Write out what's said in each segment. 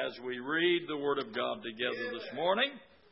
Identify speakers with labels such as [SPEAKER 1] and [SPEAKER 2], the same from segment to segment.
[SPEAKER 1] as we read the Word of God together this morning.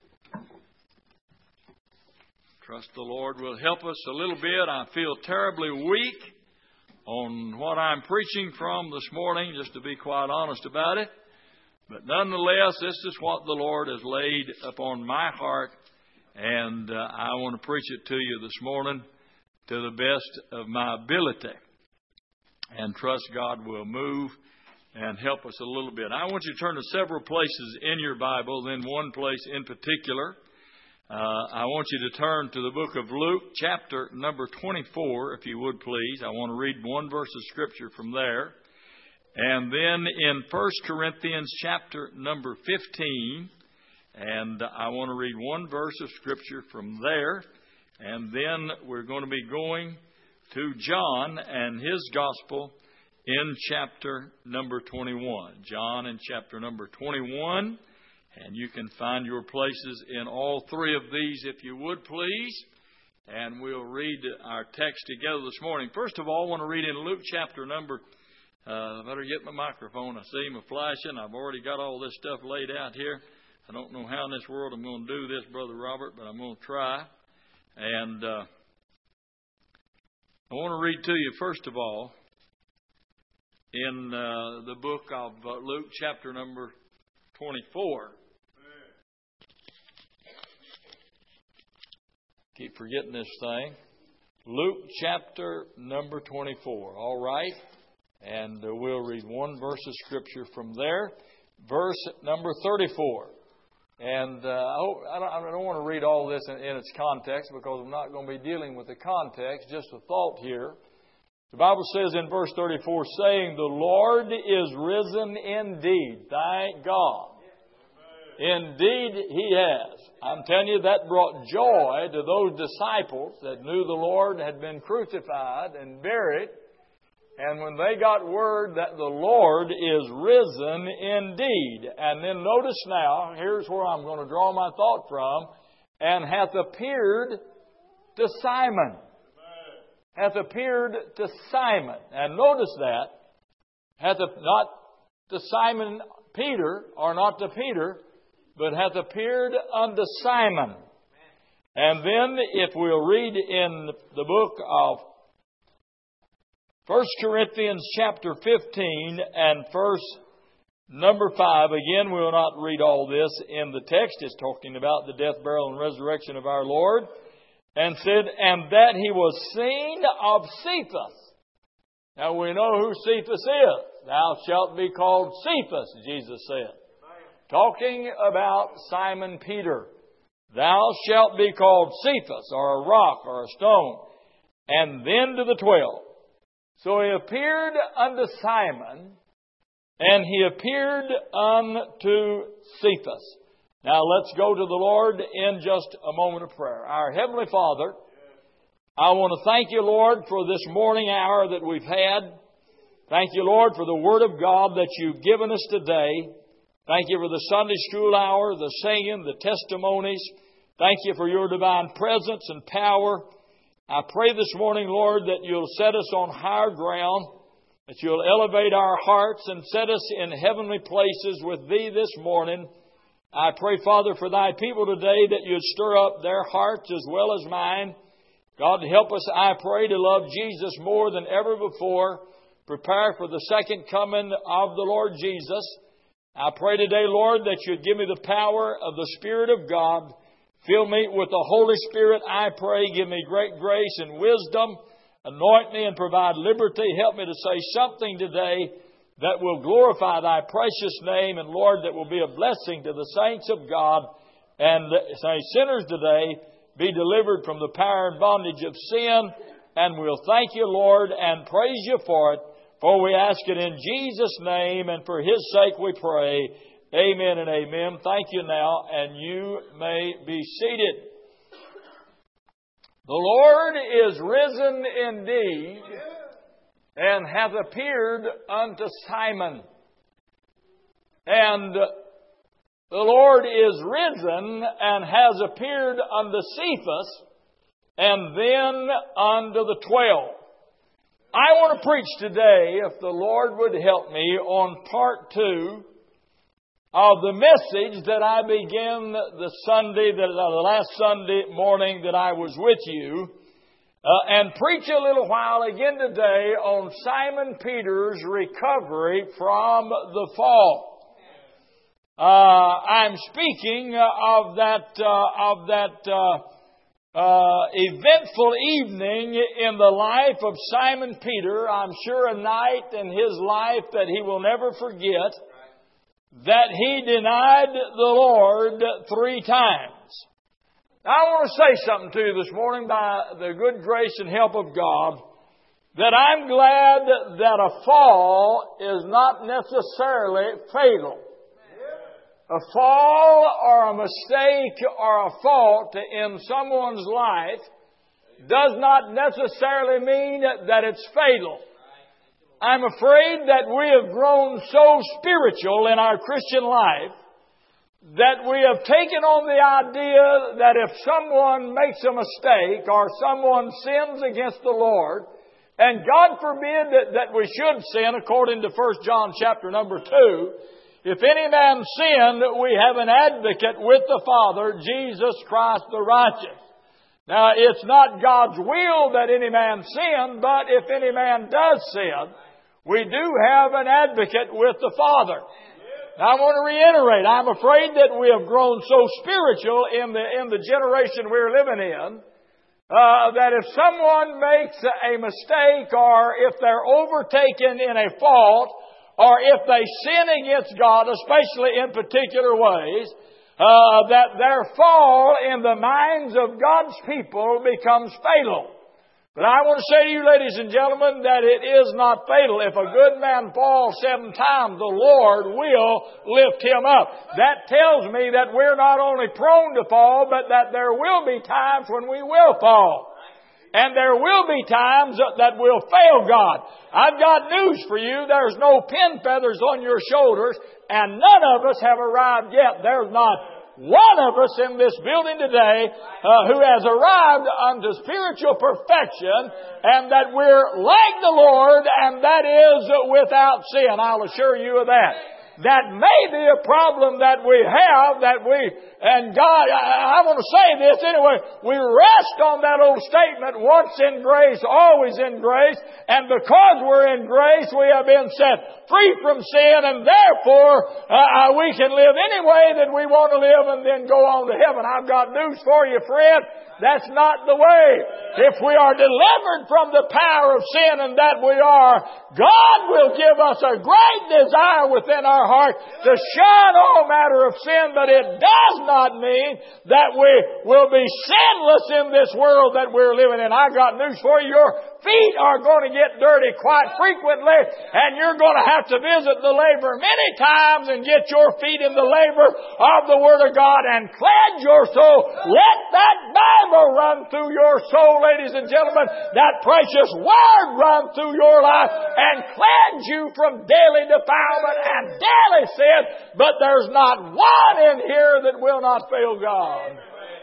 [SPEAKER 1] Trust the Lord will help us a little bit. I feel terribly weak on what I'm preaching from this morning, just to be quite honest about it. But nonetheless, this is what the Lord has laid upon my heart, and I want to preach it to you this morning to the best of my ability. And trust God will move and help us a little bit. I want you to turn to several places in your Bible, then one place in particular. I want you to turn to the book of Luke, chapter number 24, if you would please. I want to read one verse of Scripture from there. And then in 1 Corinthians, chapter number 15, and I want to read one verse of Scripture from there. And then we're going to be going to John and his Gospel in chapter number 21. John in chapter number 21. And you can find your places in all three of these, if you would, please. And we'll read our text together this morning. First of all, I want to read in Luke chapter number, I better get my microphone. I see him flashing. I've already got all this stuff laid out here. I don't know how in this world I'm going to do this, Brother Robert, but I'm going to try. And I want to read to you, first of all, in the book of Luke chapter number 24. Keep forgetting this thing. Luke chapter number 24. All right. And we'll read one verse of Scripture from there. Verse number 34. And I don't want to read all this in its context, because I'm not going to be dealing with the context. Just a thought here. The Bible says in verse 34, saying, the Lord is risen indeed. Thank God. Indeed He has. I'm telling you, that brought joy to those disciples that knew the Lord had been crucified and buried. And when they got word that the Lord is risen indeed. And then notice now, here's where I'm going to draw my thought from. And hath appeared to Simon. Hath appeared to Simon. And notice that. Not to Simon Peter, or not to Peter, but hath appeared unto Simon. And then if we'll read in the book of 1 Corinthians chapter 15 and verse number 5. Again, we will not read all this in the text. It's talking about the death, burial, and resurrection of our Lord. And said, and that He was seen of Cephas. Now we know who Cephas is. Thou shalt be called Cephas, Jesus said. Talking about Simon Peter. Thou shalt be called Cephas, or a rock, or a stone. And then to the 12. So He appeared unto Simon, and He appeared unto Cephas. Now let's go to the Lord in just a moment of prayer. Our Heavenly Father, I want to thank You, Lord, for this morning hour that we've had. Thank You, Lord, for the Word of God that You've given us today. Thank You for the Sunday school hour, the singing, the testimonies. Thank You for Your divine presence and power. I pray this morning, Lord, that You'll set us on higher ground, that You'll elevate our hearts and set us in heavenly places with Thee this morning. I pray, Father, for Thy people today that You'd stir up their hearts as well as mine. God, help us, I pray, to love Jesus more than ever before. Prepare for the second coming of the Lord Jesus. I pray today, Lord, that You'd give me the power of the Spirit of God. Fill me with the Holy Spirit, I pray. Give me great grace and wisdom. Anoint me and provide liberty. Help me to say something today that will glorify Thy precious name. And Lord, that will be a blessing to the saints of God. And say, sinners today be delivered from the power and bondage of sin. And we'll thank You, Lord, and praise You for it. For we ask it in Jesus' name, and for His sake we pray. Amen and amen. Thank you now, and you may be seated. The Lord is risen indeed, and hath appeared unto Simon. And the Lord is risen, and has appeared unto Cephas, and then unto the 12. I want to preach today, if the Lord would help me, on part 2 of the message that I began the last Sunday morning that I was with you, and preach a little while again today on Simon Peter's recovery from the fall. I'm speaking of that eventful evening in the life of Simon Peter. I'm sure a night in his life that he will never forget, that he denied the Lord 3 times. Now, I want to say something to you this morning by the good grace and help of God, that I'm glad that a fall is not necessarily fatal. A fall or a mistake or a fault in someone's life does not necessarily mean that it's fatal. I'm afraid that we have grown so spiritual in our Christian life that we have taken on the idea that if someone makes a mistake or someone sins against the Lord, and God forbid that we should sin according to 1 John chapter number 2, if any man sin, we have an advocate with the Father, Jesus Christ the righteous. Now, it's not God's will that any man sin, but if any man does sin, we do have an advocate with the Father. Now, I want to reiterate, I'm afraid that we have grown so spiritual in the generation we're living in, that if someone makes a mistake or if they're overtaken in a fault, or if they sin against God, especially in particular ways, that their fall in the minds of God's people becomes fatal. But I want to say to you, ladies and gentlemen, that it is not fatal. If a good man falls 7 times, the Lord will lift him up. That tells me that we're not only prone to fall, but that there will be times when we will fall. And there will be times that we'll fail God. I've got news for you. There's no pin feathers on your shoulders, and none of us have arrived yet. There's not one of us in this building today who has arrived unto spiritual perfection, and that we're like the Lord, and that is without sin. I'll assure you of that. That may be a problem that we have, and God, I want to say this anyway, we rest on that old statement, once in grace, always in grace, and because we're in grace, we have been set free from sin, and therefore, we can live any way that we want to live and then go on to heaven. I've got news for you, friend. That's not the way. If we are delivered from the power of sin, and that we are, God will give us a great desire within our heart to shun all matter of sin, but it does not mean that we will be sinless in this world that we're living in. I got news for you. Your feet are going to get dirty quite frequently, and you're going to have to visit the laver many times and get your feet in the laver of the Word of God and cleanse your soul. Let that Bible run through your soul, ladies and gentlemen. That precious Word run through your life and cleanse you from daily defilement and daily sin. But there's not one in here that will not fail God.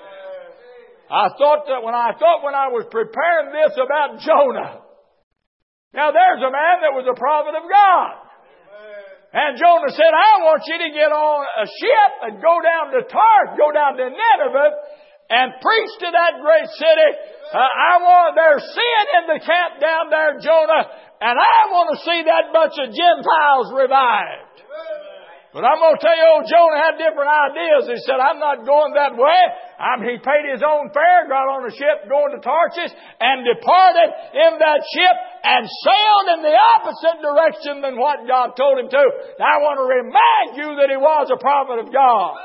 [SPEAKER 1] I thought when I was preparing this about Jonah. Now there's a man that was a prophet of God. And Jonah said, I want you to get on a ship and go down to Tarshish, go down to Nineveh, and preach to that great city. There's sin in the camp down there, Jonah, and I want to see that bunch of Gentiles revived. But I'm going to tell you, old Jonah had different ideas. He said, I'm not going that way. He paid his own fare, got on a ship going to Tarshish, and departed in that ship and sailed in the opposite direction than what God told him to. Now, I want to remind you that he was a prophet of God.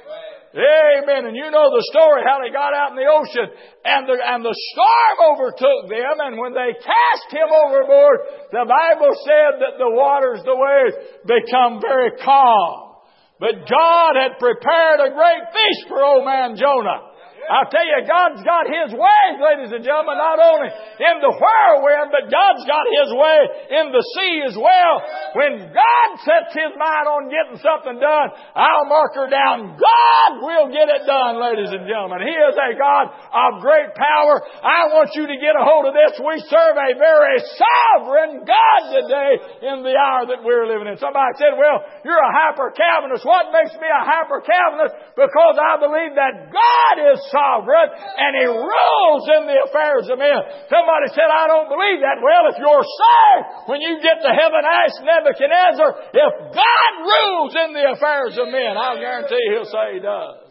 [SPEAKER 1] Amen. And you know the story, how they got out in the ocean and the storm overtook them, and when they cast him overboard, the Bible said that the waters, the waves, become very calm. But God had prepared a great feast for old man Jonah. I'll tell you, God's got His ways, ladies and gentlemen, not only in the whirlwind, but God's got His way in the sea as well. When God sets His mind on getting something done, I'll mark her down. God will get it done, ladies and gentlemen. He is a God of great power. I want you to get a hold of this. We serve a very sovereign God today in the hour that we're living in. Somebody said, well, you're a hyper-Calvinist. What makes me a hyper-Calvinist? Because I believe that God is sovereign and He rules in the affairs of men. Somebody said, I don't believe that. Well, if you're saved, when you get to heaven, ask Nebuchadnezzar, if God rules in the affairs of men, I'll guarantee He'll say He does.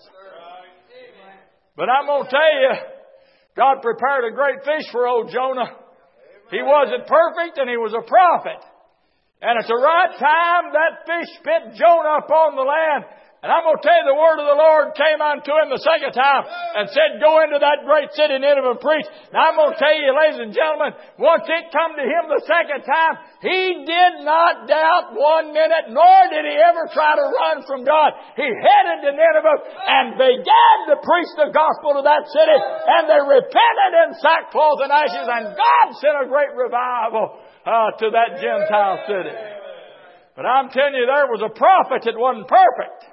[SPEAKER 1] But I'm going to tell you, God prepared a great fish for old Jonah. He wasn't perfect and he was a prophet. And at the right time, that fish spit Jonah upon the land. And I'm going to tell you, the word of the Lord came unto him the second time and said, go into that great city Nineveh and preach. Now I'm going to tell you, ladies and gentlemen, once it come to him the second time, he did not doubt 1 minute, nor did he ever try to run from God. He headed to Nineveh and began to preach the gospel to that city, and they repented in sackcloth and ashes, and God sent a great revival to that Gentile city. But I'm telling you, there was a prophet that wasn't perfect.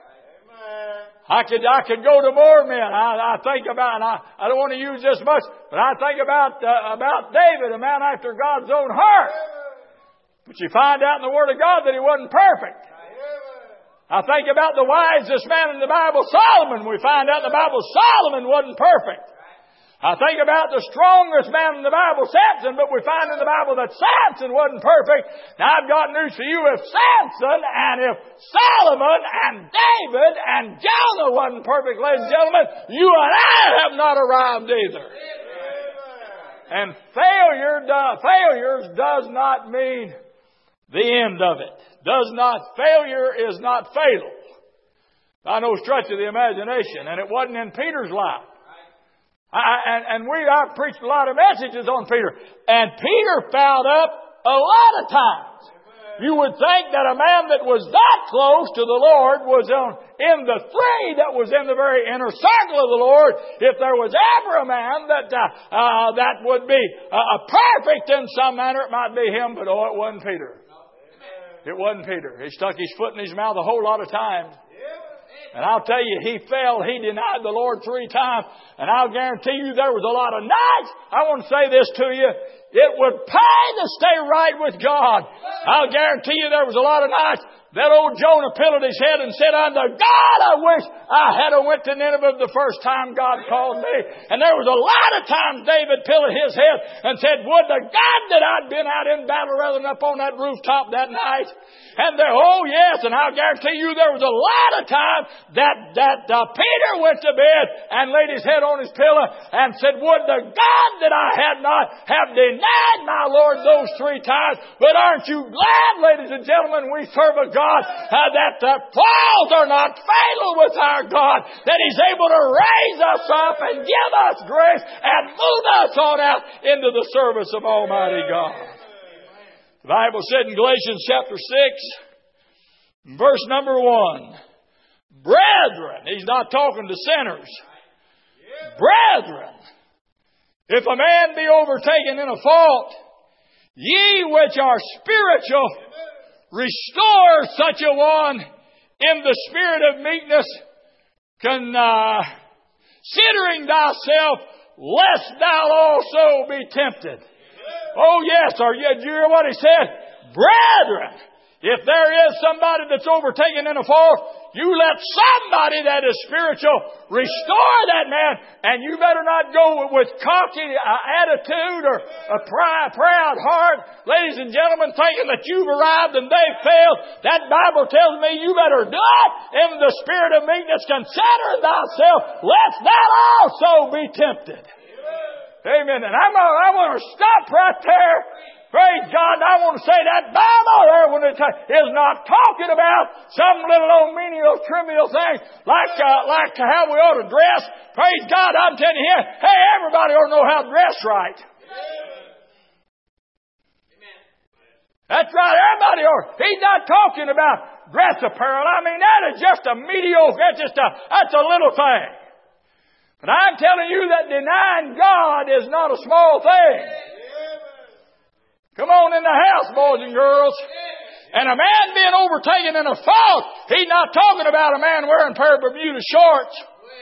[SPEAKER 1] I could go to more men. I think about, and I don't want to use this much, but I think about David, a man after God's own heart. But you find out in the Word of God that he wasn't perfect. I think about the wisest man in the Bible, Solomon. We find out in the Bible Solomon wasn't perfect. I think about the strongest man in the Bible, Samson, but we find in the Bible that Samson wasn't perfect. Now I've got news for you. If Samson and if Solomon and David and Jonah wasn't perfect, ladies and gentlemen, you and I have not arrived either. And failures does not mean the end of it. Failure is not fatal. By no stretch of the imagination. And it wasn't in Peter's life. I've preached a lot of messages on Peter. And Peter fouled up a lot of times. You would think that a man that was that close to the Lord was in the three that was in the very inner circle of the Lord. If there was ever a man that would be perfect in some manner, it might be him. But it wasn't Peter. It wasn't Peter. He stuck his foot in his mouth a whole lot of times. And I'll tell you, he fell. He denied the Lord 3 times. And I'll guarantee you there was a lot of nights. I want to say this to you. It would pay to stay right with God. I'll guarantee you there was a lot of nights that old Jonah pillowed his head and said unto God, I wish I had went to Nineveh the first time God called me. And there was a lot of times David pillowed his head and said, would to God that I'd been out in battle rather than up on that rooftop that night. And there, oh yes, and I'll guarantee you there was a lot of times that Peter went to bed and laid his head on his pillow and said, would to God that I had not have denied my Lord those 3 times. But aren't you glad, ladies and gentlemen, we serve a God that falls are not fatal with our God, that He's able to raise us up and give us grace and move us on out into the service of Almighty God. The Bible said in Galatians chapter 6, verse number 1, brethren, He's not talking to sinners. Brethren, if a man be overtaken in a fault, ye which are spiritual, restore such a one in the spirit of meekness, considering thyself, lest thou also be tempted. Oh yes, did you hear what he said? Brethren, if there is somebody that's overtaken in a fault, you let somebody that is spiritual restore that man. And you better not go with cocky attitude or a proud heart. Ladies and gentlemen, thinking that you've arrived and they've failed. That Bible tells me you better do it in the spirit of meekness. Consider thyself, lest thou also be tempted. Amen. And I want to stop right there. Praise God. And I want to say that Bible there when it is not talking about some little old menial, trivial thing like how we ought to dress. Praise God. I'm telling you here, hey, everybody ought to know how to dress right. That's right. Everybody ought. He's not talking about dress apparel. I mean, that is just a mediocre, that's a little thing. But I'm telling you that denying God is not a small thing. Come on in the house, boys and girls. And a man being overtaken in a fault, he's not talking about a man wearing a pair of Bermuda shorts.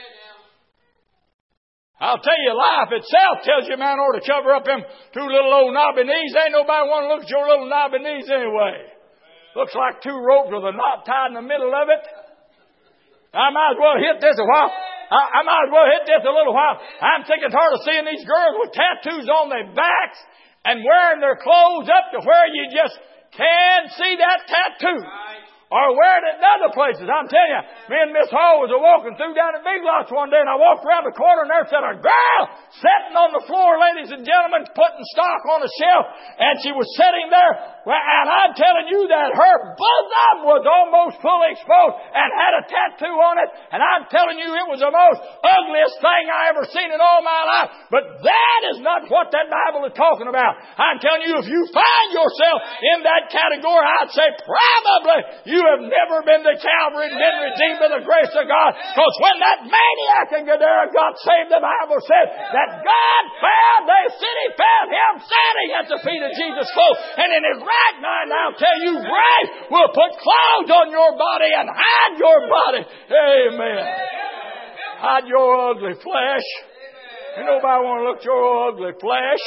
[SPEAKER 1] I'll tell you, life itself tells you a man ought to cover up them two little old knobby knees. Ain't nobody want to look at your little knobby knees anyway. Looks like two ropes with a knot tied in the middle of it. I might as well hit this a while. I might as well hit this a little while. I'm sick and tired of seeing these girls with tattoos on their backs and wearing their clothes up to where you just can't see that tattoo. Or wearing it in other places. I'm telling you, me and Miss Hall was walking through down at Big Lots one day, and I walked around the corner, and there sat a girl sitting on the floor, ladies and gentlemen, putting stock on a shelf, and she was sitting there, and I'm telling you that her bosom was almost fully exposed and had a tattoo on it, and I'm telling you it was the most ugliest thing I ever seen in all my life. But that is not what that Bible is talking about. I'm telling you, if you find yourself in that category, I'd say probably you have never been to Calvary and been redeemed by the grace of God. Because when that maniac in Gadara got saved, the Bible said that God found him standing at the feet of Jesus' clothes. And in his right mind, I'll tell you, grace will put clothes on your body and hide your body. Amen. Hide your ugly flesh. Ain't nobody want to look at your ugly flesh.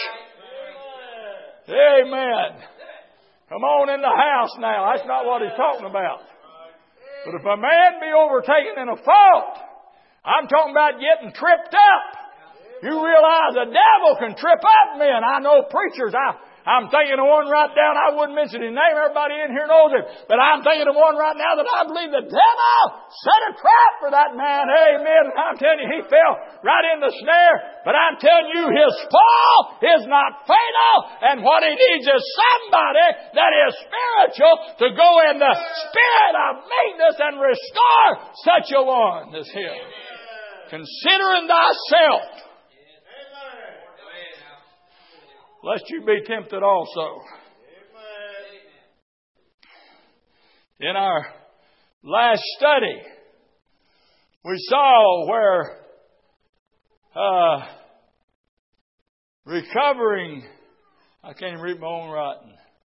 [SPEAKER 1] Amen. Come on in the house now. That's not what he's talking about. But if a man be overtaken in a fault, I'm talking about getting tripped up. You realize the devil can trip up men. I know preachers. I'm thinking of one right down. I wouldn't mention his name. Everybody in here knows him. But I'm thinking of one right now that I believe the devil set a trap for that man. Amen. And I'm telling you, he fell right in the snare. But I'm telling you, his fall is not fatal. And what he needs is somebody that is spiritual to go in the spirit of meekness and restore such a one as him. Considering thyself, lest you be tempted also. In our last study, we saw where recovering, I can't even read my own writing.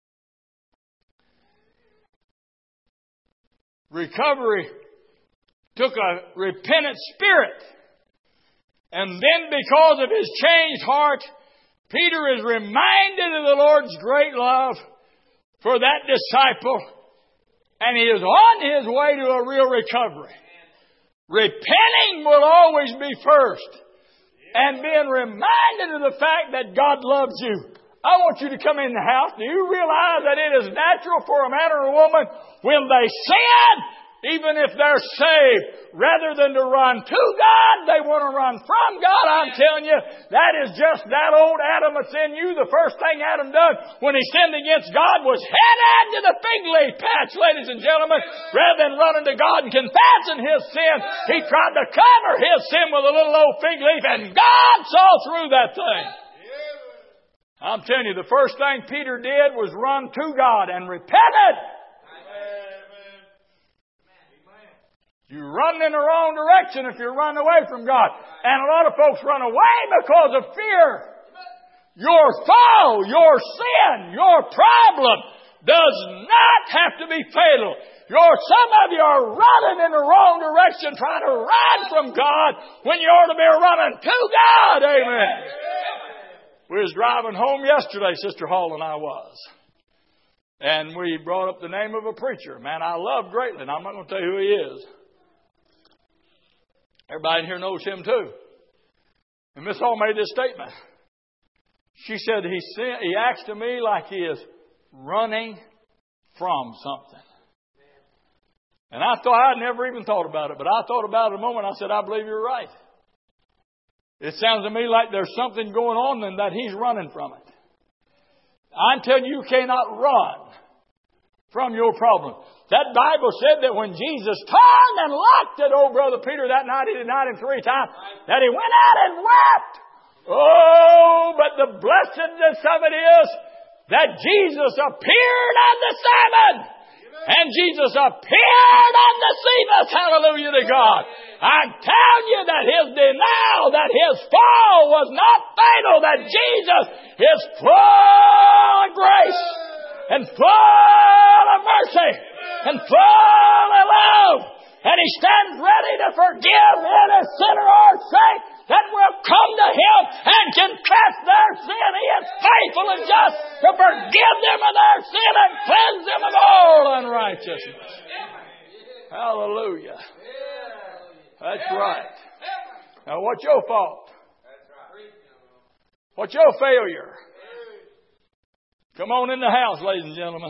[SPEAKER 1] Recovery took a repentant spirit. And then because of his changed heart, Peter is reminded of the Lord's great love for that disciple, and he is on his way to a real recovery. Repenting will always be first, and being reminded of the fact that God loves you. I want you to come in the house. Do you realize that it is natural for a man or a woman when they sin, even if they're saved, rather than to run to God, they want to run from God? I'm telling you, that is just that old Adam that's in you. The first thing Adam done when he sinned against God was head into the fig leaf patch, ladies and gentlemen. Rather than running to God and confessing his sin, he tried to cover his sin with a little old fig leaf, and God saw through that thing. I'm telling you, the first thing Peter did was run to God and repented. You run in the wrong direction if you're running away from God. And a lot of folks run away because of fear. Your foe, your sin, your problem does not have to be fatal. Some of you are running in the wrong direction, trying to run from God when you ought to be running to God. Amen. We was driving home yesterday, Sister Hall and I was. And we brought up the name of a preacher. Man, I love greatly, and I'm not going to tell you who he is. Everybody in here knows him too. And Miss Hall made this statement. She said he acts to me like he is running from something. And I thought, I'd never even thought about it, but I thought about it a moment. I said, I believe you're right. It sounds to me like there's something going on and that he's running from it. I'm telling you, you cannot run from your problem. That Bible said that when Jesus turned and looked at old brother Peter that night, he denied him 3 times, that he went out and wept. Oh, but the blessedness of it is that Jesus appeared unto Simon. And Jesus appeared unto Cephas. Hallelujah to God. I'm telling you that his denial, that his fall was not fatal, that Jesus is full of grace and full of mercy and full of love. And he stands ready to forgive any sinner or saint that will come to him and confess their sin. He is faithful and just to forgive them of their sin and cleanse them of all unrighteousness. Hallelujah. That's right. Now what's your fault? What's your failure? Come on in the house, ladies and gentlemen.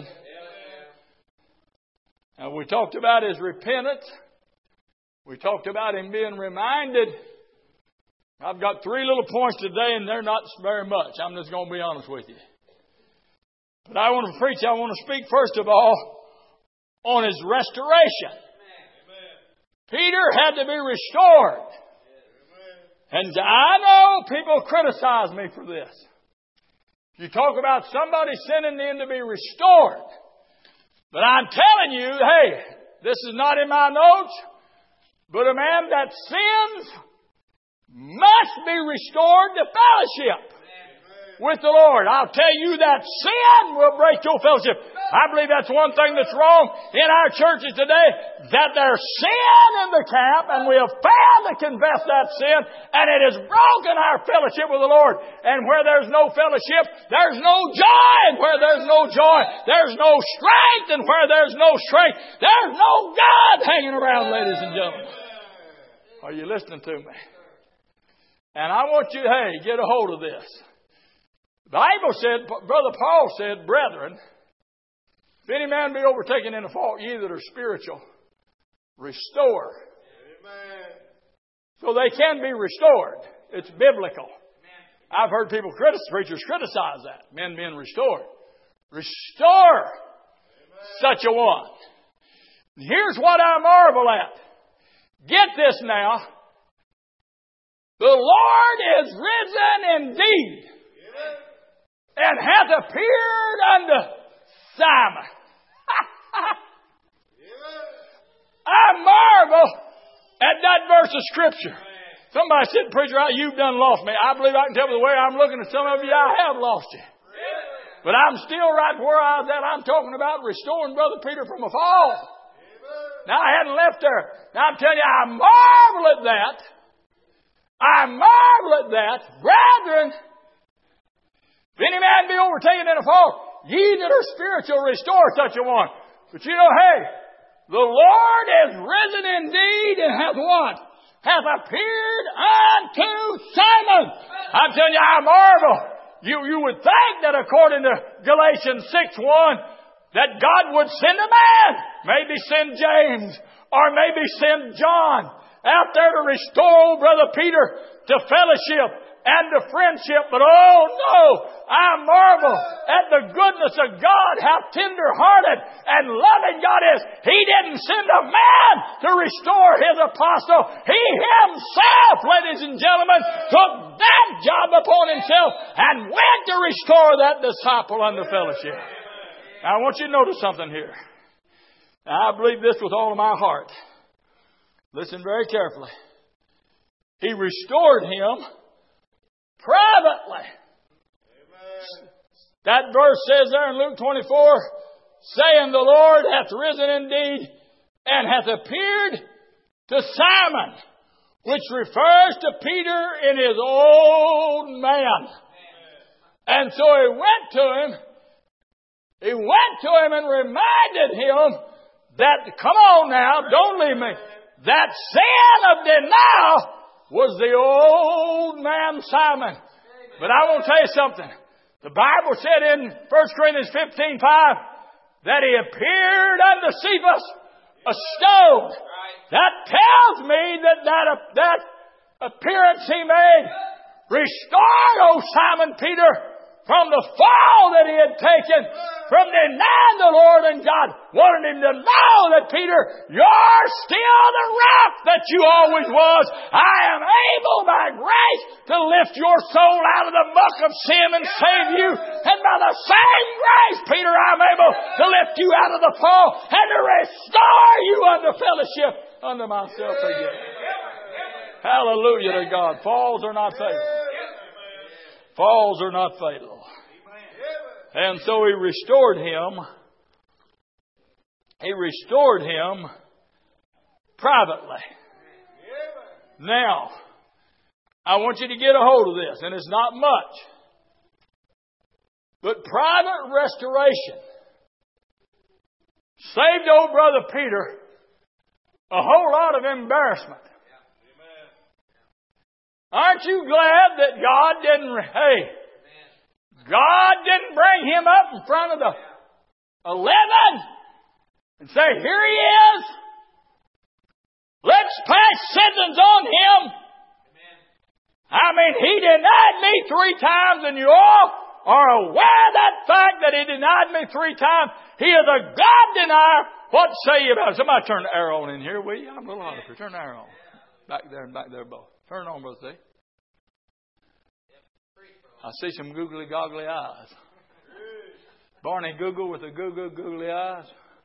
[SPEAKER 1] Now we talked about his repentance. We talked about him being reminded. I've got 3 little points today, and they're not very much. I'm just going to be honest with you. But I want to speak first of all on his restoration. Peter had to be restored. And I know people criticize me for this. You talk about somebody sending them to be restored. But I'm telling you, hey, this is not in my notes, but a man that sins must be restored to fellowship with the Lord. I'll tell you that sin will break your fellowship. I believe that's one thing that's wrong in our churches today, that there's sin in the camp and we have failed to confess that sin, and it has broken our fellowship with the Lord. And where there's no fellowship, there's no joy. And where there's no joy, there's no strength. And where there's no strength, there's no God hanging around, ladies and gentlemen. Are you listening to me? And I want you, hey, get a hold of this. The Bible said, Brother Paul said, brethren, if any man be overtaken in a fault, ye that are spiritual, restore. Amen. So they can be restored. It's biblical. I've heard preachers criticize that. Men being restored. Restore such a one. Here's what I marvel at. Get this now. The Lord is risen indeed, and hath appeared unto Simon. I marvel at that verse of Scripture. Somebody said, preacher, you've done lost me. I believe I can tell by the way I'm looking at some of you, I have lost you. But I'm still right where I was at. I'm talking about restoring Brother Peter from a fall. Now, I hadn't left there. Now, I'm telling you, I marvel at that. I marvel at that. Brethren, if any man be overtaken in a fault, ye that are spiritual, restore such a one. But you know, hey, the Lord is risen indeed and hath what? Hath appeared unto Simon. I'm telling you, I marvel. You would think that according to Galatians 6:1, that God would send a man, maybe send James, or maybe send John out there to restore old Brother Peter to fellowship and to friendship. But oh no, I marvel at the goodness of God, how tender-hearted and loving God is. He didn't send a man to restore his apostle. He himself, ladies and gentlemen, took that job upon himself and went to restore that disciple unto fellowship. Now, I want you to notice something here. Now, I believe this with all of my heart. Listen very carefully. He restored him privately. Amen. That verse says there in Luke 24, saying, the Lord hath risen indeed and hath appeared to Simon, which refers to Peter in his old man. Amen. And so he went to him. He went to him and reminded him that, come on now, don't leave me. That sin of denial was the old man Simon. But I want to tell you something. The Bible said in 1 Corinthians 15:5 that he appeared unto Cephas a stone. That tells me that appearance he made restored old Simon Peter from the fall that he had taken, from denying the Lord, and God wanted him to know that, Peter, you're still the rock that you always was. I am able by grace to lift your soul out of the muck of sin and save you. And by the same grace, Peter, I'm able to lift you out of the fall and to restore you unto fellowship unto myself again. Hallelujah to God. Falls are not fatal. Falls are not fatal. And so He restored him. He restored him privately. Now, I want you to get a hold of this, and it's not much. But private restoration saved old brother Peter a whole lot of embarrassment. Aren't you glad that God didn't bring him up in front of the 11 and say, here he is. Let's pass sentence on him. I mean, he denied me 3 times, and you all are aware of that fact that he denied me 3 times. He is a God denier. What say you about it? Somebody turn the arrow on in here, will you? I'm a little hot up here. Turn the arrow on. Back there and back there both. Turn it on, Brother C. I see some googly goggly eyes. Barney Google with the googly eyes.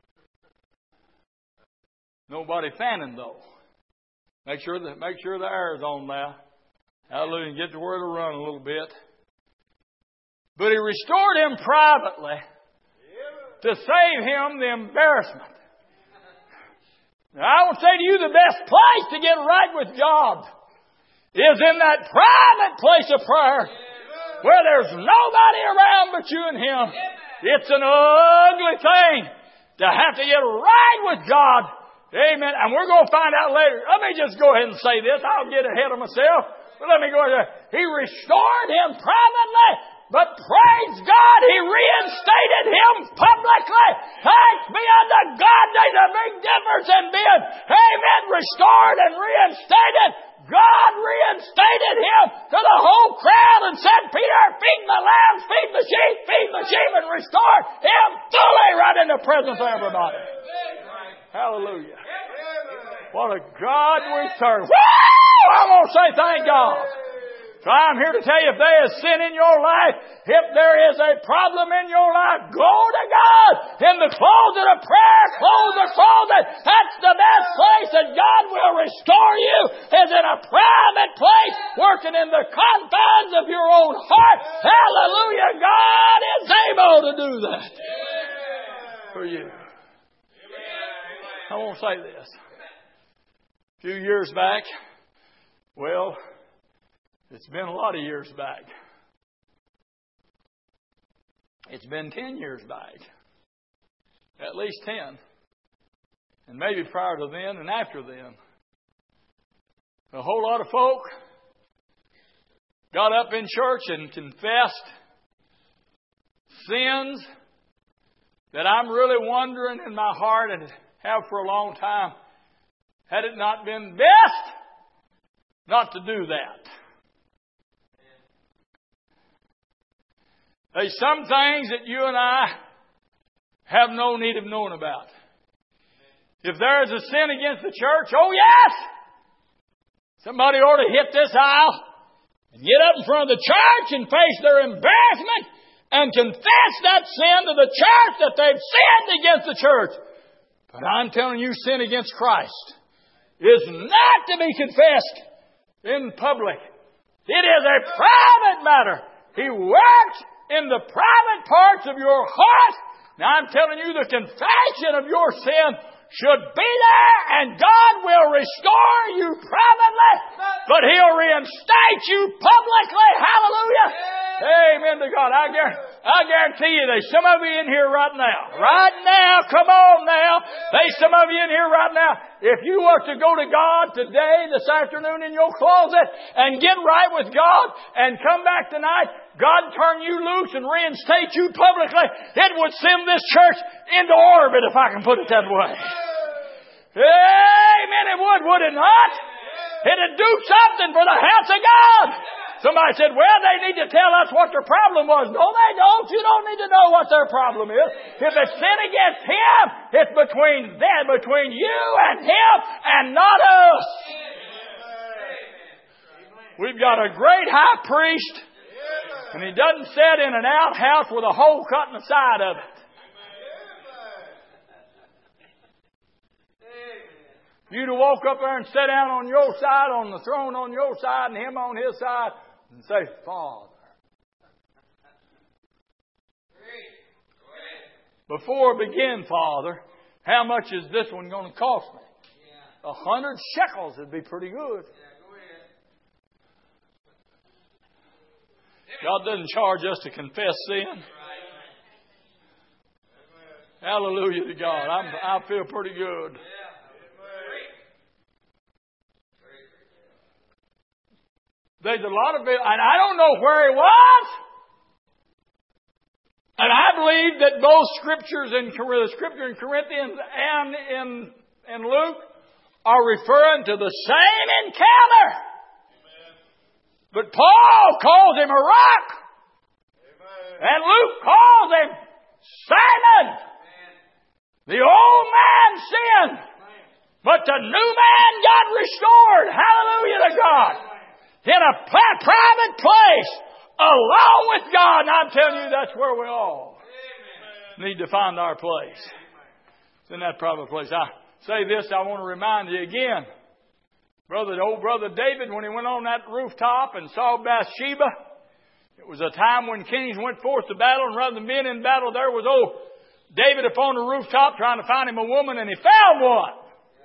[SPEAKER 1] Nobody fanning though. Make sure the air's on now. Hallelujah. And get the word to run a little bit. But He restored him privately to save him the embarrassment. Now, I will say to you, the best place to get right with God is in that private place of prayer where there's nobody around but you and Him. It's an ugly thing to have to get right with God. Amen. And we're going to find out later. Let me just go ahead and say this. I'll get ahead of myself. But let me go ahead. He restored him privately. But praise God, He reinstated him publicly. Thanks be unto God. There's a big difference in being, amen, restored and reinstated. God reinstated him to the whole crowd and said, Peter, feed the lambs, feed the sheep, and restored him fully right in the presence of everybody. Hallelujah. What a God we serve. Woo! I'm going to say thank God. So I'm here to tell you, if there is sin in your life, if there is a problem in your life, go to God in the closet of prayer. Close the closet. That's the best place that God will restore you, is in a private place, working in the confines of your own heart. Hallelujah. God is able to do that for you. I won't say this. A few years back, well, it's been a lot of years back. It's been 10 years back. At least 10. And maybe prior to then and after then. A whole lot of folk got up in church and confessed sins that I'm really wondering in my heart and have for a long time, had it not been best not to do that. There's some things that you and I have no need of knowing about. If there is a sin against the church, oh yes! Somebody ought to hit this aisle and get up in front of the church and face their embarrassment and confess that sin to the church that they've sinned against the church. But I'm telling you, sin against Christ is not to be confessed in public. It is a private matter. He works in the private parts of your heart. Now I'm telling you, the confession of your sin should be there, and God will restore you privately, but He'll reinstate you publicly. Hallelujah. Amen to God. I guarantee you there's some of you in here right now. Right now, come on now. There's some of you in here right now. If you were to go to God today, this afternoon in your closet, and get right with God, and come back tonight, God turn you loose and reinstate you publicly, it would send this church into orbit, if I can put it that way. Amen, it would it not? It'd do something for the house of God. Somebody said, well, they need to tell us what their problem was. No, they don't. You don't need to know what their problem is. If it's sin against Him, it's between them, between you and Him, and not us. We've got a great high priest, and He doesn't sit in an outhouse with a hole cut in the side of it. You to walk up there and sit down on your side, on the throne on your side, and Him on His side, and say, Father. Before I begin, Father, how much is this one going to cost me? 100 shekels would be pretty good. God doesn't charge us to confess sin. Hallelujah to God. I feel pretty good. There's a lot of it, and I don't know where he was. And I believe that both scriptures in the scripture in Corinthians and in Luke are referring to the same encounter. Amen. But Paul calls him a rock. Amen. And Luke calls him Simon. Amen. The old man sinned, but the new man got restored. Hallelujah to God. In a private place, alone with God. And I'm telling you, that's where we all need to find our place. It's in that private place. I say this, I want to remind you again. Old brother David, when he went on that rooftop and saw Bathsheba, it was a time when kings went forth to battle, and rather than being in battle, there was old David upon the rooftop trying to find him a woman, and he found one.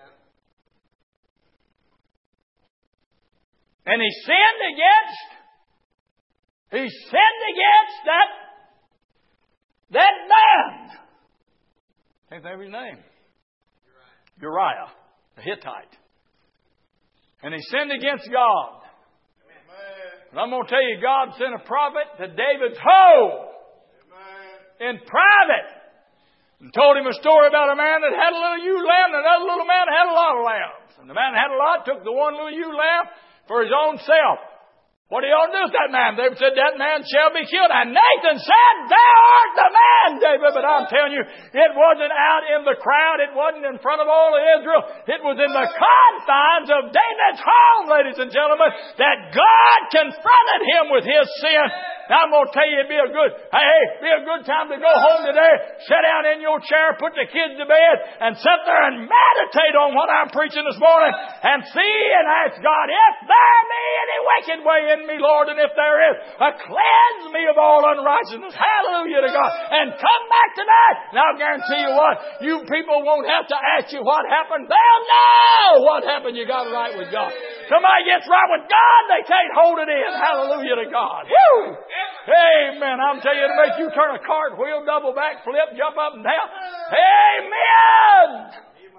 [SPEAKER 1] And he sinned against that man. Can't think of his name. Uriah, the Hittite. And he sinned against God. And I'm going to tell you, God sent a prophet to David's home in private and told him a story about a man that had a little ewe lamb and another little man that had a lot of lambs. And the man that had a lot took the one little ewe lamb for his own self. What do you ought to do with that man? David said, that man shall be killed. And Nathan said, thou art the man, David. But I'm telling you, it wasn't out in the crowd. It wasn't in front of all of Israel. It was in the confines of David's home, ladies and gentlemen, that God confronted him with his sin. Now I'm going to tell you, it'd be a good time to go home today, sit down in your chair, put the kids to bed, and sit there and meditate on what I'm preaching this morning, and see and ask God, if there be any wicked way in me, Lord, and if there is, cleanse me of all unrighteousness. Hallelujah to God. And come back tonight. And I'll guarantee you what, you people won't have to ask you what happened. They'll know what happened. You got right with God. Somebody gets right with God, they can't hold it in. Hallelujah to God. Woo! Amen. I'm telling you, to make you turn a cartwheel, double back, flip, jump up and down. Amen.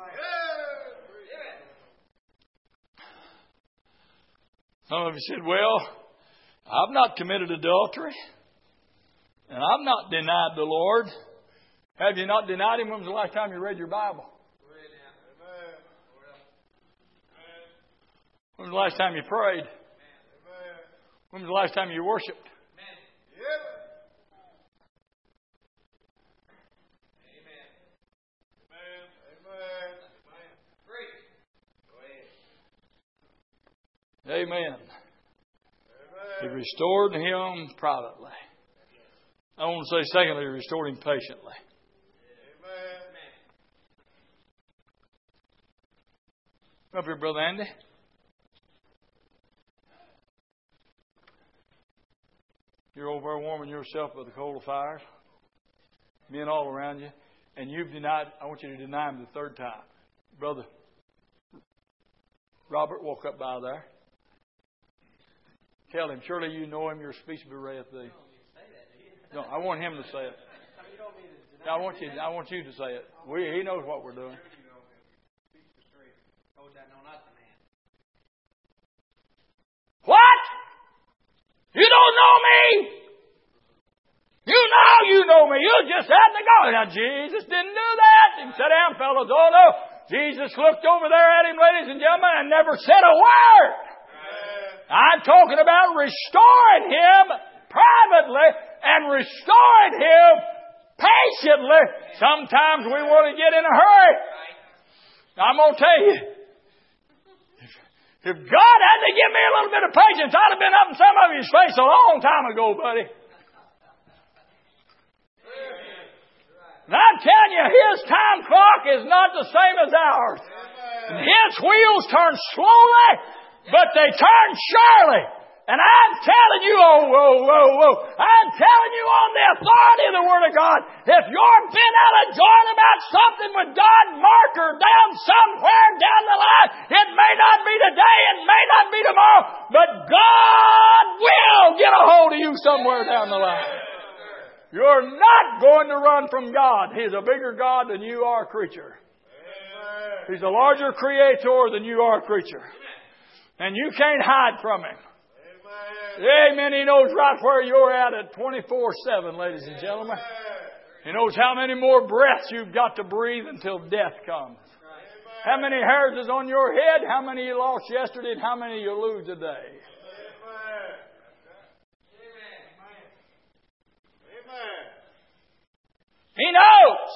[SPEAKER 1] Some of you said, well, I've not committed adultery, and I've not denied the Lord. Have you not denied Him? When was the last time you read your Bible? When was the last time you prayed? When was the last time you worshiped? Amen. He restored him privately. I want to say, secondly, he restored him patiently. Come up here, Brother Andy. You're over there warming yourself by the coal of fires. Men all around you. And you've denied, I want you to deny him the third time. Brother Robert, walk up by there. Tell him, surely you know him, your speech bereath thee. No, I want him to say it. I want you to say it. He knows what we're doing. What? You don't know me? You know me. You just had to go. Now, Jesus didn't do that. He sat down, fellas. Oh, no. Jesus looked over there at him, ladies and gentlemen, and never said a word. I'm talking about restoring him privately and restoring him patiently. Sometimes we want to get in a hurry. I'm going to tell you, if God had to give me a little bit of patience, I'd have been up in some of his face a long time ago, buddy. And I'm telling you, his time clock is not the same as ours. And His wheels turn slowly, but they turn surely. And I'm telling you, I'm telling you on the authority of the Word of God, if you're bent out of joint about something with God marker down somewhere down the line, it may not be today, it may not be tomorrow, but God will get a hold of you somewhere down the line. You're not going to run from God. He's a bigger God than you are a creature. He's a larger creator than you are a creature. And you can't hide from Him. Amen. He knows right where you're at 24/7, ladies and gentlemen. He knows how many more breaths you've got to breathe until death comes. How many hairs is on your head, how many you lost yesterday, and how many you lose today. He knows.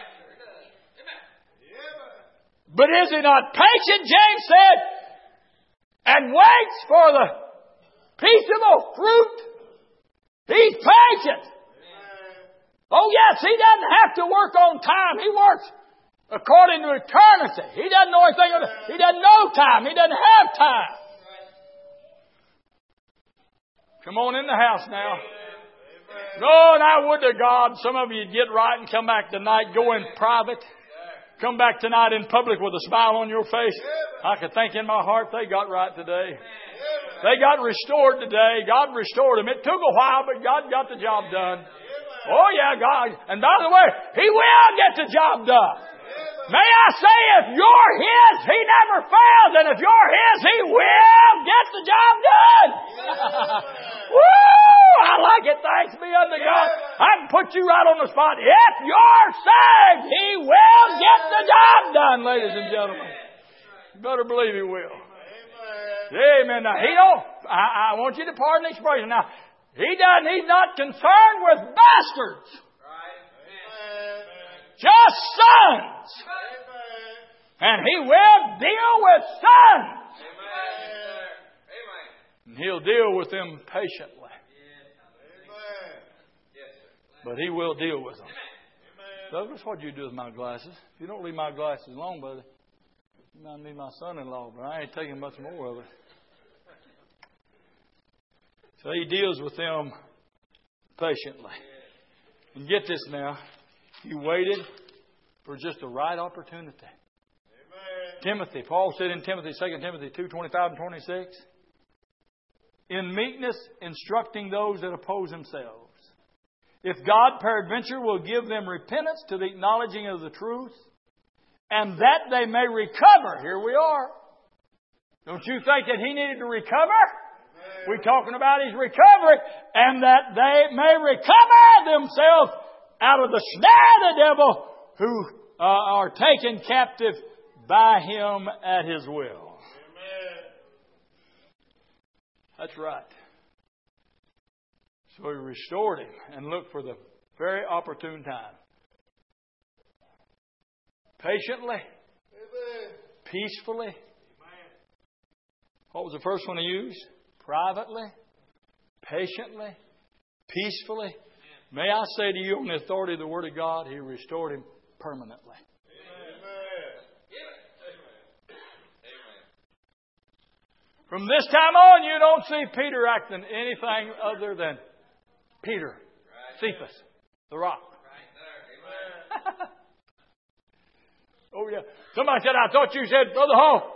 [SPEAKER 1] But is He not patient, James said, and waits for the peaceable fruit? He's patient. Oh yes, He doesn't have to work on time. He works according to eternity. He doesn't know anything. He doesn't know time. He doesn't have time. Come on in the house now. No, and I would to God, some of you get right and come back tonight, go in private. Come back tonight in public with a smile on your face. I could think in my heart they got right today. They got restored today. God restored them. It took a while, but God got the job done. Oh yeah, God. And by the way, He will get the job done. May I say, if you're His, He never fails. And if you're His, He will get the job done. Woo! I like it. Thanks be unto God. I can put you right on the spot. If you're saved, He will get the job done, ladies and gentlemen. You better believe He will. Amen. Now, He don't, I want you to pardon the expression. Now, He's not concerned with bastards. Just sons. And He will deal with sons. And He'll deal with them patiently. But He will deal with them. Douglas, what do you do with my glasses? If you don't leave my glasses alone, brother, you might need my son-in-law, but I ain't taking much more of it. So He deals with them patiently. And get this now. He waited for just the right opportunity. Timothy, Paul said in Timothy, 2 Timothy 2:25 and 26, in meekness instructing those that oppose themselves. If God peradventure will give them repentance to the acknowledging of the truth, and that they may recover. Here we are. Don't you think that he needed to recover? We're talking about his recovery, and that they may recover themselves out of the snare of the devil, who are taken captive by him at his will. That's right. So he restored him and looked for the very opportune time. Patiently, peacefully. What was the first one he used? Privately, patiently, peacefully. May I say to you, on the authority of the Word of God, he restored him permanently. From this time on, you don't see Peter acting anything other than Peter, Cephas, the rock. Oh, yeah. Somebody said, I thought you said, Brother Hall,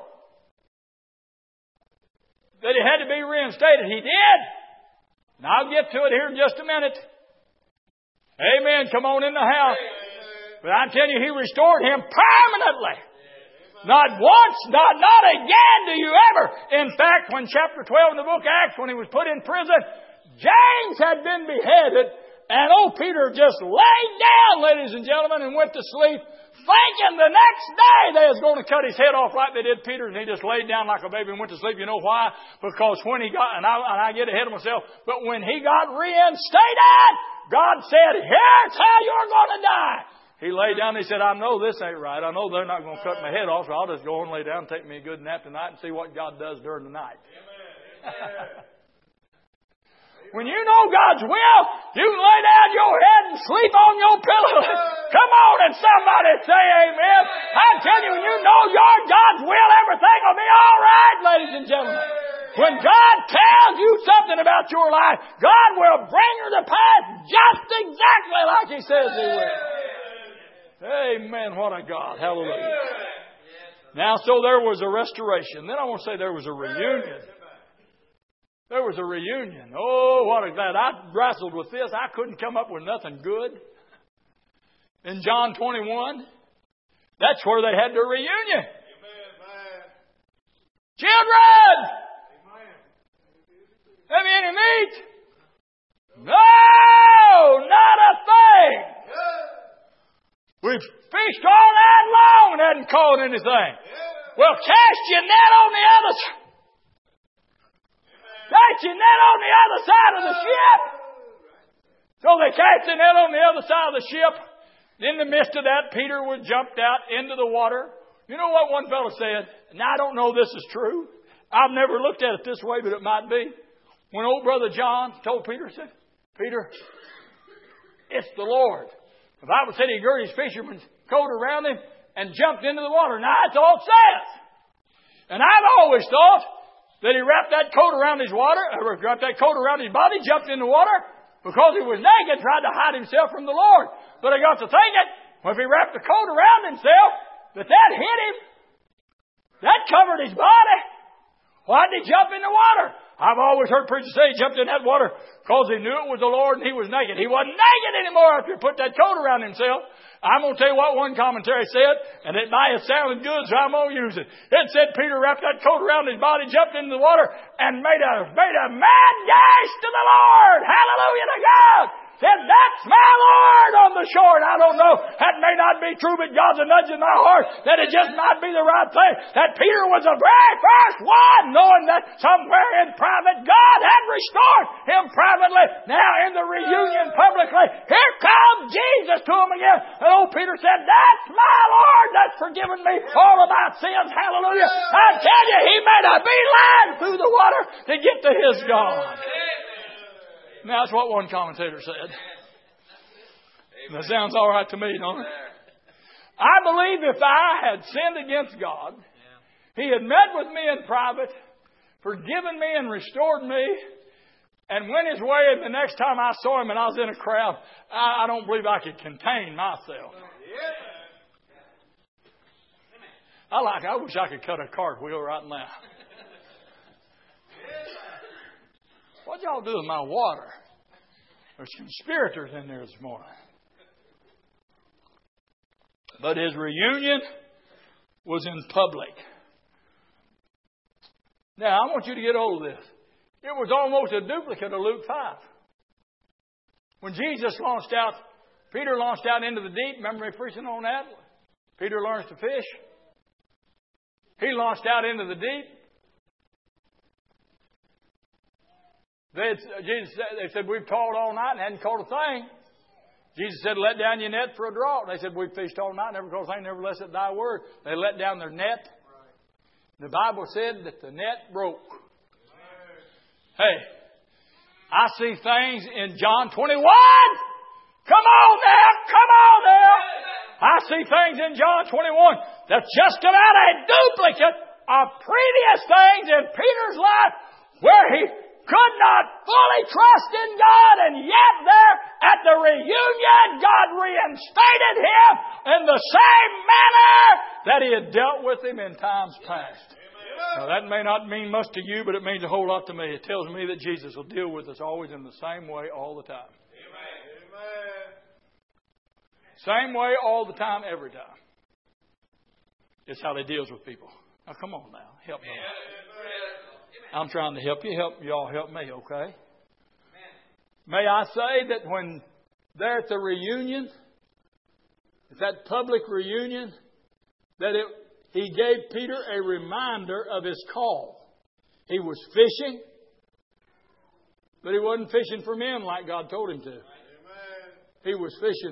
[SPEAKER 1] that he had to be reinstated. He did. And I'll get to it here in just a minute. Amen. Come on in the house. But I tell you, he restored him permanently. Not once, not again do you ever. In fact, when chapter 12 in the book of Acts, when he was put in prison, James had been beheaded, and old Peter just laid down, ladies and gentlemen, and went to sleep, thinking the next day they was going to cut his head off like they did Peter, and he just laid down like a baby and went to sleep. You know why? Because when he got, and I get ahead of myself, but when he got reinstated, God said, here's how you're going to die. He lay down and he said, I know this ain't right. I know they're not going to cut my head off, so I'll just go and lay down and take me a good nap tonight and see what God does during the night. When you know God's will, you can lay down your head and sleep on your pillow. Come on and somebody say amen. I tell you, when you know your God's will, everything will be all right, ladies and gentlemen. When God tells you something about your life, God will bring you to pass just exactly like He says He will. Amen. What a God. Hallelujah. Now, so there was a restoration. Then I want to say there was a reunion. There was a reunion. Oh, what a glad. I wrestled with this. I couldn't come up with nothing good. In John 21, that's where they had their reunion. Children! Have you any meat? No, not a thing. We've fished all night long and hadn't caught anything. Well, cast your net on the other side. Cast your net on the other side of the ship. So they cast the net on the other side of the ship. In the midst of that, Peter was jumped out into the water. You know what one fellow said? Now, I don't know if this is true. I've never looked at it this way, but it might be. When old brother John told Peter, said, Peter, it's the Lord. The Bible said he girded his fisherman's coat around him and jumped into the water. Now, that's all it says. And I've always thought that he wrapped that coat around his wrapped that coat around his body, jumped in the water because he was naked, tried to hide himself from the Lord. But I got to thinking, well, if he wrapped the coat around himself, that hit him, that covered his body. Why did he jump in the water? I've always heard preachers say he jumped in that water because he knew it was the Lord and he was naked. He wasn't naked anymore after he put that coat around himself. I'm going to tell you what one commentary said, and it might have sounded good, so I'm going to use it. It said Peter wrapped that coat around his body, jumped into the water, and made a mad dash to the Lord. Hallelujah to God. Said, that's my Lord on the shore. And I don't know, that may not be true, but God's a nudge in my heart that it just might be the right thing. That Peter was the very first one, knowing that somewhere in private, God had restored him privately. Now in the reunion publicly, here comes Jesus to him again. And old Peter said, that's my Lord that's forgiven me all of my sins. Hallelujah. I tell you, he made a beeline through the water to get to his God. Now, that's what one commentator said. That sounds all right to me, don't it? I believe if I had sinned against God, He had met with me in private, forgiven me and restored me, and went His way, and the next time I saw Him and I was in a crowd, I don't believe I could contain myself. I wish I could cut a cartwheel right now. What y'all do with my water? There's conspirators in there this morning. But his reunion was in public. Now, I want you to get hold of this. It was almost a duplicate of Luke 5. When Jesus launched out, Peter launched out into the deep. Remember me preaching on that? Peter learns to fish. He launched out into the deep. They said, we've toiled all night and hadn't caught a thing. Jesus said, let down your net for a draught. They said, we've fished all night, never caught a thing, nevertheless at thy word. They let down their net. The Bible said that the net broke. Hey, I see things in John 21. Come on now. I see things in John 21 that's just about a duplicate of previous things in Peter's life where he could not fully trust in God, and yet there at the reunion, God reinstated him in the same manner that He had dealt with him in times past. Now, that may not mean much to you, but it means a whole lot to me. It tells me that Jesus will deal with us always in the same way all the time. Same way all the time, every time. It's how He deals with people. Now, come on now. Help me. I'm trying to help you. Y'all help me, okay? May I say that when they're at the reunion, that public reunion, that He gave Peter a reminder of his call. He was fishing, but he wasn't fishing for men like God told him to. He was fishing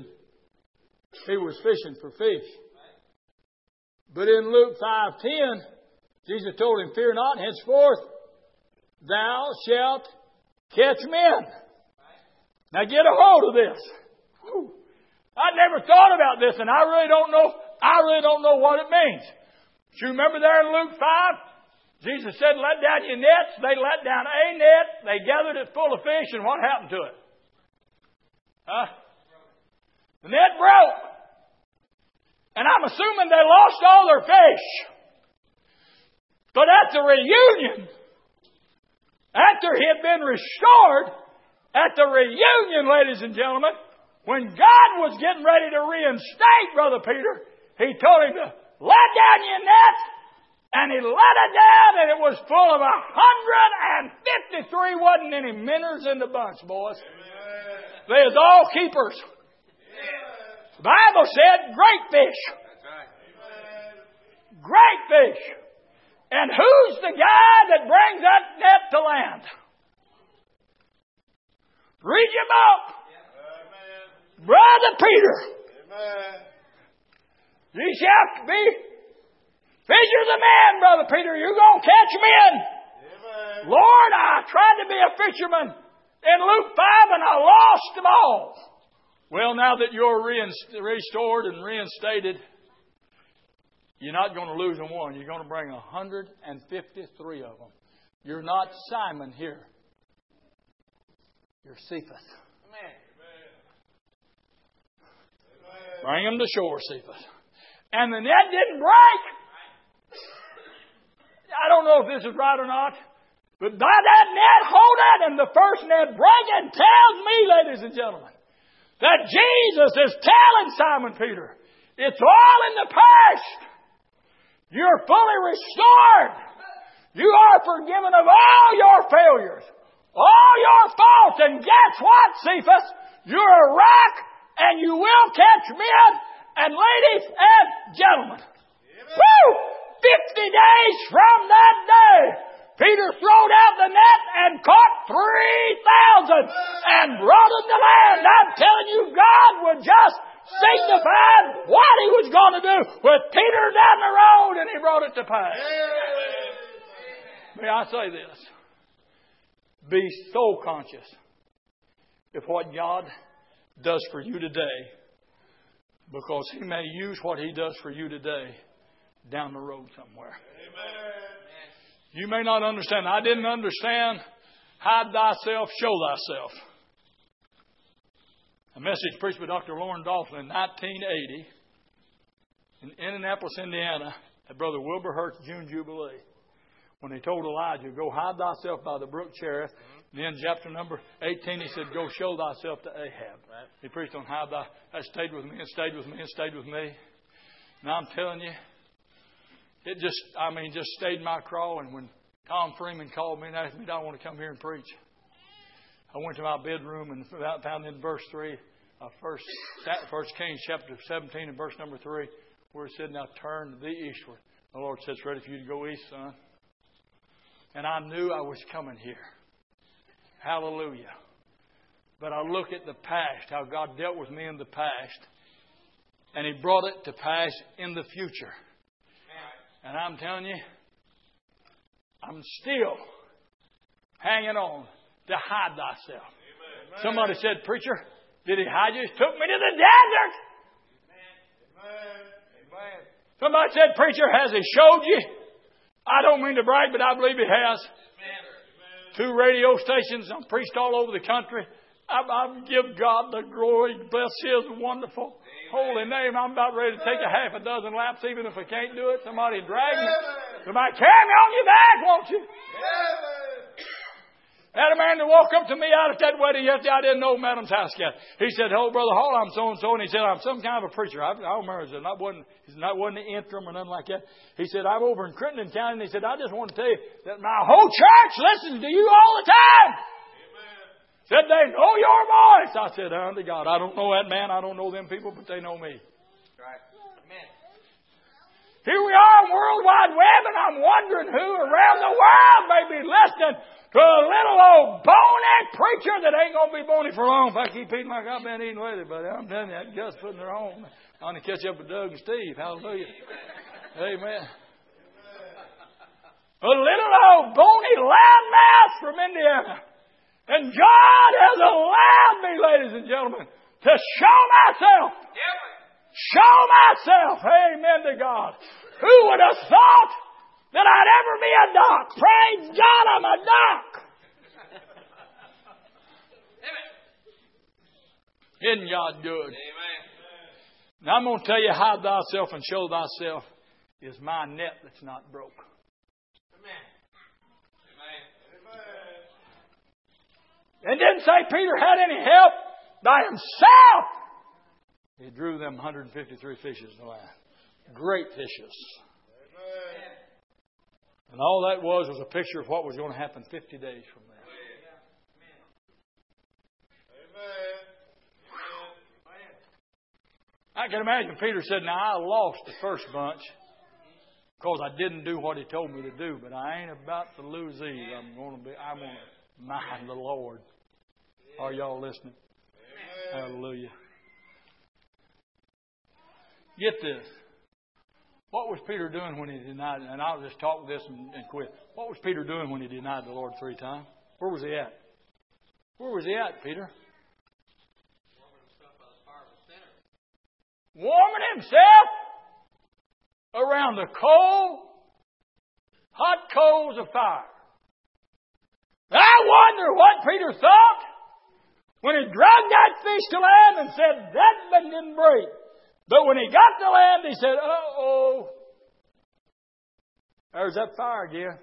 [SPEAKER 1] for fish. But in Luke 5:10, Jesus told him, fear not, henceforth thou shalt catch men. Now get a hold of this. Whew. I never thought about this, and I really don't know what it means. Do you remember there in Luke 5? Jesus said, let down your nets. They let down a net. They gathered it full of fish, and what happened to it? The net broke. And I'm assuming they lost all their fish. But at the reunion, after he had been restored, at the reunion, ladies and gentlemen, when God was getting ready to reinstate Brother Peter, He told him to let down your net, and he let it down, and it was full of 153. Wasn't any minnows in the bunch, boys. They was all keepers. The Bible said great fish. Great fish. And who's the guy that brings that net to land? Read your book. Brother Peter. You shall be fishers of men, Brother Peter. You're going to catch men. Lord, I tried to be a fisherman in Luke 5 and I lost them all. Well, now that you're restored and reinstated, you're not going to lose them one. You're going to bring 153 of them. You're not Simon here. You're Cephas. Bring them to shore, Cephas. And the net didn't break. I don't know if this is right or not. But by that net holding and the first net breaking tells me, ladies and gentlemen, that Jesus is telling Simon Peter, it's all in the past. You're fully restored. You are forgiven of all your failures, all your faults. And guess what, Cephas? You're a rock and you will catch men and ladies and gentlemen. Woo! 50 days from that day, Peter throwed out the net and caught 3,000 and brought them to land. I'm telling you, God would just signify what He was going to do with Peter down the road, and He brought it to pass. May I say this? Be so conscious of what God does for you today, because He may use what He does for you today down the road somewhere. You may not understand. I didn't understand. Hide thyself, show thyself. A message preached by Dr. Lauren Dolphin in 1980 in Indianapolis, Indiana, at Brother Wilbur Hurt's June Jubilee, when he told Elijah, go hide thyself by the brook Cherith. And then chapter number 18, he said, go show thyself to Ahab. Right. He preached on hide thy. That stayed with me and stayed with me and stayed with me. And I'm telling you, it just stayed my craw. And when Tom Freeman called me and asked me, do I want to come here and preach? I went to my bedroom and found in verse 3, First Kings chapter 17 and verse number 3, where it said, now turn to the eastward. The Lord said, it's ready for you to go east, son. And I knew I was coming here. Hallelujah. But I look at the past, how God dealt with me in the past, and He brought it to pass in the future. And I'm telling you, I'm still hanging on to hide thyself. Amen. Somebody said, preacher, did He hide you? He took me to the desert. Amen. Somebody said, preacher, has He showed you? I don't mean to brag, but I believe He has. Amen. 2 radio stations. I'm preached all over the country. I give God the glory. Bless His wonderful holy name. I'm about ready to take a half a dozen laps, even if I can't do it. Somebody drag me. Somebody carry me on your back, won't you? Had a man that walked up to me out at that wedding yesterday. I didn't know Madam's house yet. He said, oh, Brother Hall, I'm so-and-so. And he said, I'm some kind of a preacher. I don't remember. He said, wasn't an interim or nothing like that. He said, I'm over in Crittenden County. And he said, I just want to tell you that my whole church listens to you all the time. Said they know your voice. I said, unto God, I don't know that man. I don't know them people, but they know me. Right. Amen. Here we are on World Wide Web, and I'm wondering who around the world may be listening to a little old bony preacher that ain't going to be bony for long. If I keep eating like I've been eating lately, buddy, I'm telling you, that Gus putting her on. I'm going to catch up with Doug and Steve. Hallelujah. Amen. A little old bony loudmouth from Indiana. And God has allowed me, ladies and gentlemen, to show myself. Show myself. Amen to God. Who would have thought that I'd ever be a doc? Praise God, I'm a doc. Isn't God good? Amen. Now I'm going to tell you, hide thyself and show thyself is my net that's not broke. Amen. And didn't say Peter had any help by himself. He drew them 153 fishes in the line. Great fishes. Amen. And all that was a picture of what was going to happen 50 days from there. I can imagine Peter said, now I lost the first bunch because I didn't do what he told me to do, but I ain't about to lose these. I'm going to mind the Lord. Are y'all listening? Amen. Hallelujah. Get this. What was Peter doing when he denied, and I'll just talk this and quit. What was Peter doing when he denied the Lord 3 times? Where was he at? Where was he at, Peter? Warming himself around the hot coals of fire. I wonder what Peter thought when he dragged that fish to land and said, that one didn't break. But when he got to land, he said, uh-oh, there's that fire again.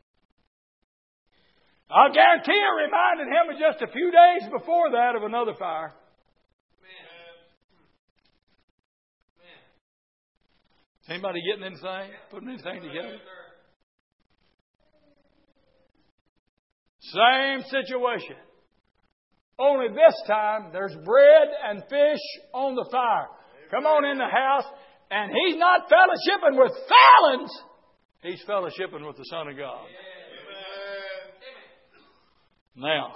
[SPEAKER 1] I'll guarantee it reminded him of just a few days before that of another fire. Anybody getting anything? Putting anything together? Same situation. Only this time there's bread and fish on the fire. Come on in the house. And he's not fellowshipping with felons. He's fellowshipping with the Son of God. Now,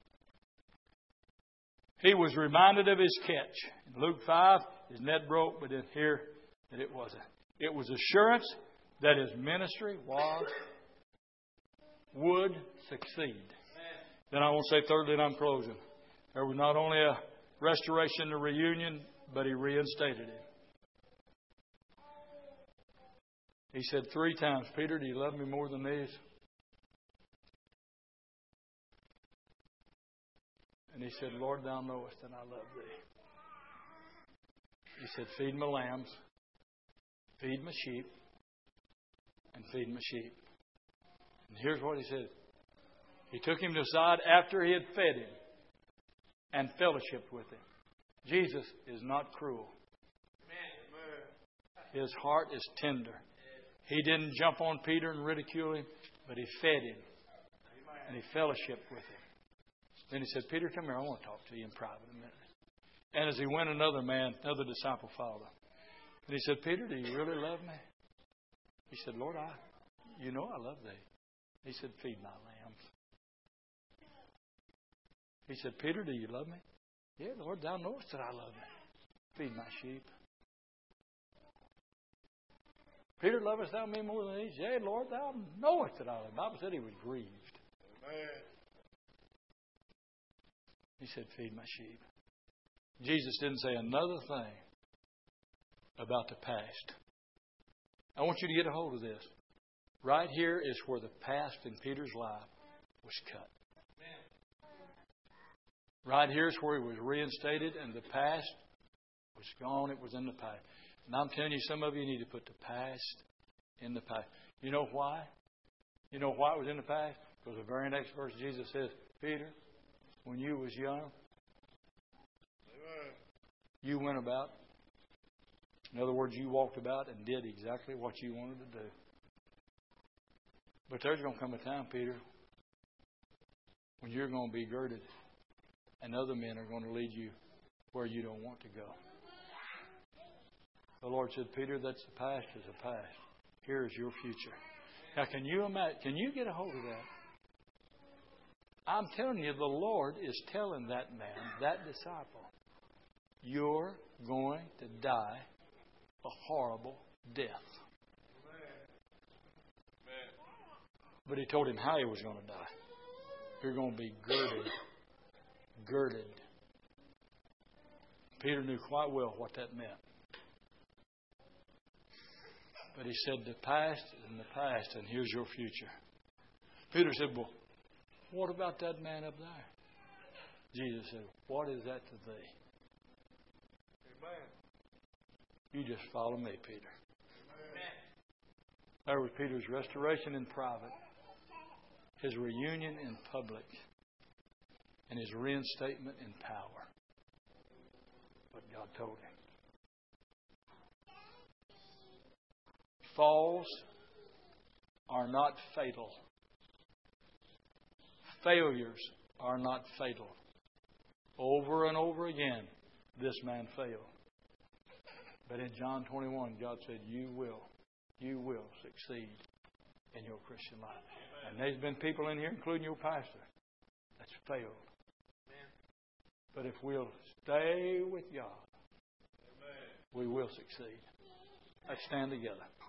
[SPEAKER 1] he was reminded of his catch. In Luke 5, his net broke, but in here that it wasn't. It was assurance that his ministry would succeed. Then I want to say thirdly, and I'm closing. There was not only a restoration and reunion, but he reinstated it. He said 3 times, Peter, do you love me more than these? And he said, Lord, thou knowest that I love thee. He said, feed my lambs. Feed my sheep and feed my sheep. And here's what he said. He took him to the side after he had fed him and fellowshiped with him. Jesus is not cruel. His heart is tender. He didn't jump on Peter and ridicule him, but he fed him and he fellowshiped with him. Then he said, Peter, come here. I want to talk to you in private a minute. And as he went, another disciple followed him. And he said, Peter, do you really love me? He said, Lord, you know I love thee. He said, feed my lambs. He said, Peter, do you love me? Yeah, Lord, thou knowest that I love thee. Feed my sheep. Peter, lovest thou me more than these? Yea, Lord, thou knowest that I love thee. The Bible said he was grieved. Amen. He said, feed my sheep. Jesus didn't say another thing about the past. I want you to get a hold of this. Right here is where the past in Peter's life was cut. Right here is where he was reinstated and the past was gone. It was in the past. And I'm telling you, some of you need to put the past in the past. You know why? You know why it was in the past? Because the very next verse Jesus says, Peter, when you was young, you went about. In other words, you walked about and did exactly what you wanted to do. But there's going to come a time, Peter, when you're going to be girded and other men are going to lead you where you don't want to go. The Lord said, Peter, that's the past is the past. Here is your future. Now, can you imagine? Can you get a hold of that? I'm telling you, the Lord is telling that man, that disciple, you're going to die a horrible death. But he told him how he was going to die. You're going to be girded. Girded. Peter knew quite well what that meant. But he said, the past is in the past, and here's your future. Peter said, well, what about that man up there? Jesus said, what is that to thee? Amen. You just follow me, Peter. Amen. There was Peter's restoration in private, his reunion in public, and his reinstatement in power. What God told him. Falls are not fatal. Failures are not fatal. Over and over again, this man failed. But in John 21, God said, you will succeed in your Christian life. And there's been people in here, including your pastor, that's failed. But if we'll stay with God, we will succeed. Let's stand together.